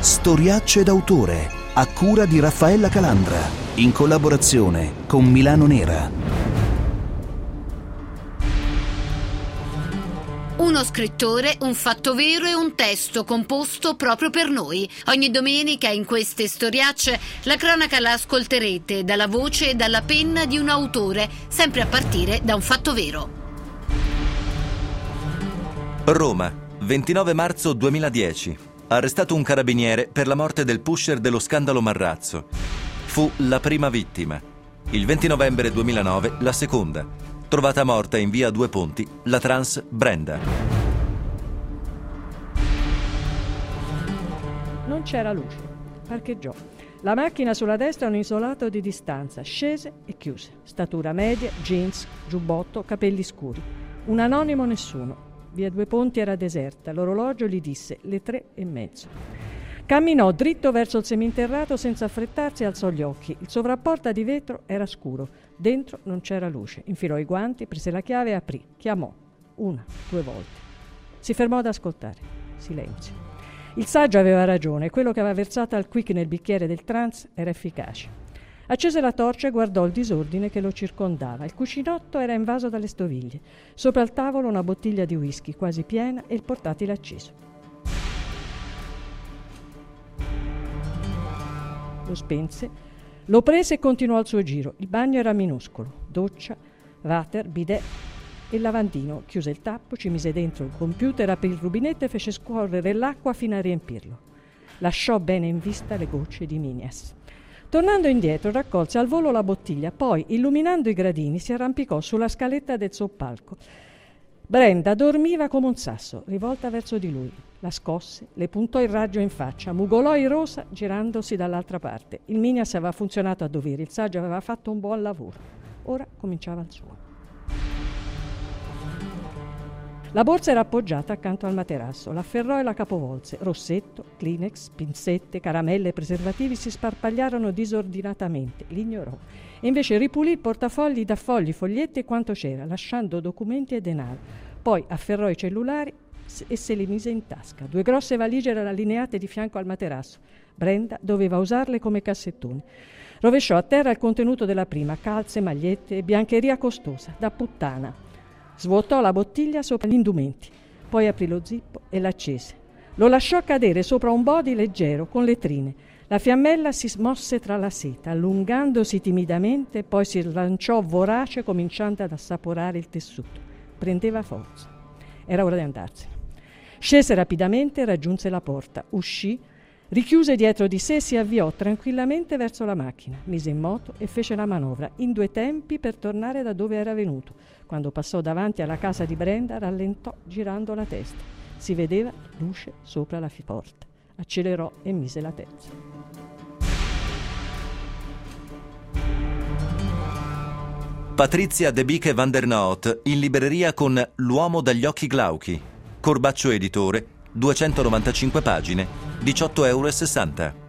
Storiacce d'autore, a cura di Raffaella Calandra, in collaborazione con Milano Nera. Uno scrittore, un fatto vero e un testo composto proprio per noi. Ogni domenica in queste storiacce la cronaca la ascolterete dalla voce e dalla penna di un autore, sempre a partire da un fatto vero. Roma, 29 marzo 2010. Arrestato un carabiniere per la morte del pusher dello scandalo Marrazzo. Fu la prima vittima. Il 20 novembre 2009 la seconda. Trovata morta in via Due Ponti, la trans Brenda. Non c'era luce. Parcheggiò. La macchina sulla destra a un isolato di distanza. Scese e chiuse. Statura media, jeans, giubbotto, capelli scuri. Un anonimo nessuno. Via Due Ponti era deserta. L'orologio gli disse le 3:30. Camminò dritto verso il seminterrato senza affrettarsi e alzò gli occhi. Il sovrapporta di vetro era scuro. Dentro non c'era luce. Infilò i guanti, prese la chiave e aprì. Chiamò. 1, 2 volte. Si fermò ad ascoltare. Silenzio. Il saggio aveva ragione. Quello che aveva versato al quick nel bicchiere del trans era efficace. Accese la torcia e guardò il disordine che lo circondava. Il cucinotto era invaso dalle stoviglie. Sopra il tavolo una bottiglia di whisky quasi piena e il portatile acceso. Lo spense, lo prese e continuò il suo giro. Il bagno era minuscolo. Doccia, water, bidet e il lavandino. Chiuse il tappo, ci mise dentro il computer, aprì il rubinetto e fece scorrere l'acqua fino a riempirlo. Lasciò bene in vista le gocce di Minias. Tornando indietro, raccolse al volo la bottiglia, poi, illuminando i gradini, si arrampicò sulla scaletta del soppalco. Brenda dormiva come un sasso, rivolta verso di lui. La scosse, le puntò il raggio in faccia, mugolò irosa girandosi dall'altra parte. Il Minias aveva funzionato a dovere, il saggio aveva fatto un buon lavoro. Ora cominciava il suo. La borsa era appoggiata accanto al materasso, l'afferrò e la capovolse. Rossetto, Kleenex, pinzette, caramelle e preservativi si sparpagliarono disordinatamente. Li ignorò e invece ripulì il portafogli da fogli, foglietti e quanto c'era, lasciando documenti e denaro. Poi afferrò i cellulari e se li mise in tasca. 2 grosse valigie erano allineate di fianco al materasso. Brenda doveva usarle come cassettoni. Rovesciò a terra il contenuto della prima, calze, magliette e biancheria costosa, da puttana. Svuotò la bottiglia sopra gli indumenti, poi aprì lo zippo e l'accese. Lo lasciò cadere sopra un body leggero con le trine. La fiammella si smosse tra la seta, allungandosi timidamente, poi si slanciò vorace, cominciando ad assaporare il tessuto. Prendeva forza. Era ora di andarsene. Scese rapidamente, raggiunse la porta, uscì, richiuse dietro di sé e si avviò tranquillamente verso la macchina, mise in moto e fece la manovra in 2 tempi per tornare da dove era venuto. Quando passò davanti alla casa di Brenda, rallentò girando la testa. Si vedeva luce sopra la porta. Accelerò e mise la terza. Patrizia De Biche van der Noot in libreria con L'uomo dagli occhi glauchi. Corbaccio editore, 295 pagine, €18,60.